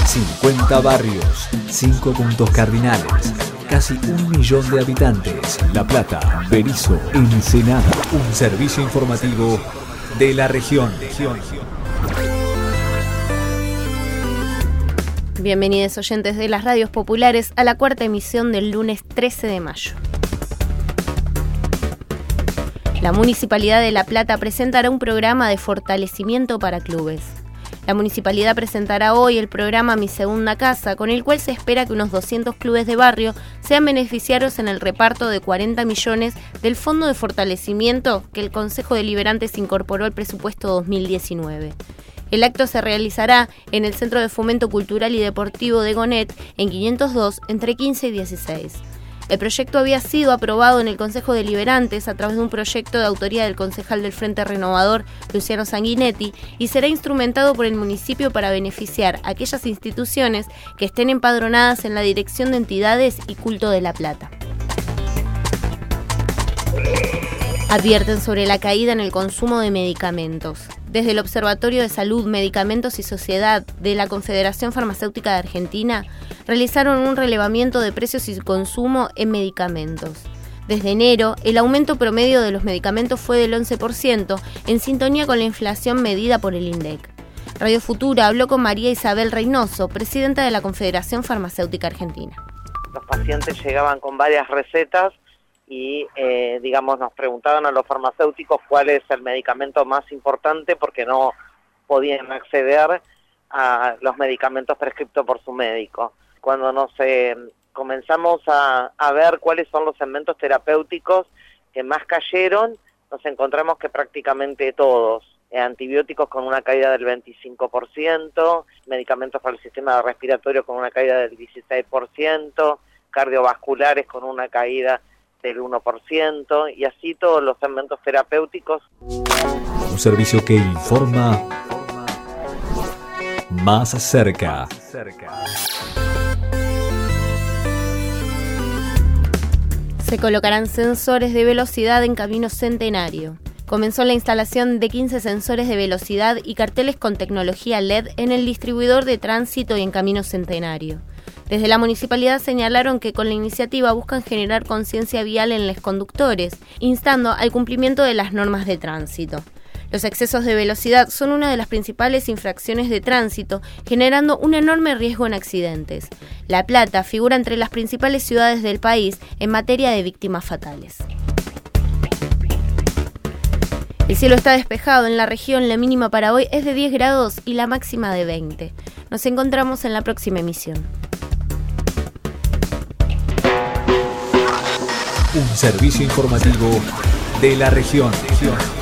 50 barrios, 5 puntos cardinales, casi 1 millón de habitantes. La Plata, Berisso, Ensenada. Un servicio informativo de la región. Bienvenidos oyentes de las radios populares a la cuarta emisión del lunes 13 de mayo. La Municipalidad de La Plata presentará un programa de fortalecimiento para clubes. La Municipalidad presentará hoy el programa Mi Segunda Casa, con el cual se espera que unos 200 clubes de barrio sean beneficiarios en el reparto de 40 millones del Fondo de Fortalecimiento que el Consejo Deliberante se incorporó al presupuesto 2019. El acto se realizará en el Centro de Fomento Cultural y Deportivo de Gonet, en 502, entre 15 y 16. El proyecto había sido aprobado en el Consejo Deliberantes a través de un proyecto de autoría del concejal del Frente Renovador, Luciano Sanguinetti, y será instrumentado por el municipio para beneficiar a aquellas instituciones que estén empadronadas en la Dirección de Entidades y Culto de La Plata. Advierten sobre la caída en el consumo de medicamentos. Desde el Observatorio de Salud, Medicamentos y Sociedad de la Confederación Farmacéutica de Argentina, realizaron un relevamiento de precios y consumo en medicamentos. Desde enero, el aumento promedio de los medicamentos fue del 11%, en sintonía con la inflación medida por el INDEC. Radio Futura habló con María Isabel Reynoso, presidenta de la Confederación Farmacéutica Argentina. Los pacientes llegaban con varias recetas y nos preguntaban a los farmacéuticos cuál es el medicamento más importante porque no podían acceder a los medicamentos prescritos por su médico. Cuando comenzamos a ver cuáles son los segmentos terapéuticos que más cayeron, nos encontramos que prácticamente todos, antibióticos con una caída del 25%, medicamentos para el sistema respiratorio con una caída del 16%, cardiovasculares con una caída del 1%, y así todos los segmentos terapéuticos. Un servicio que informa más cerca. Se colocarán sensores de velocidad en Camino Centenario. Comenzó la instalación de 15 sensores de velocidad y carteles con tecnología LED en el distribuidor de tránsito y en Camino Centenario. Desde la municipalidad señalaron que con la iniciativa buscan generar conciencia vial en los conductores, instando al cumplimiento de las normas de tránsito. Los excesos de velocidad son una de las principales infracciones de tránsito, generando un enorme riesgo en accidentes. La Plata figura entre las principales ciudades del país en materia de víctimas fatales. El cielo está despejado en la región, la mínima para hoy es de 10 grados y la máxima de 20. Nos encontramos en la próxima emisión. Un servicio informativo de la región.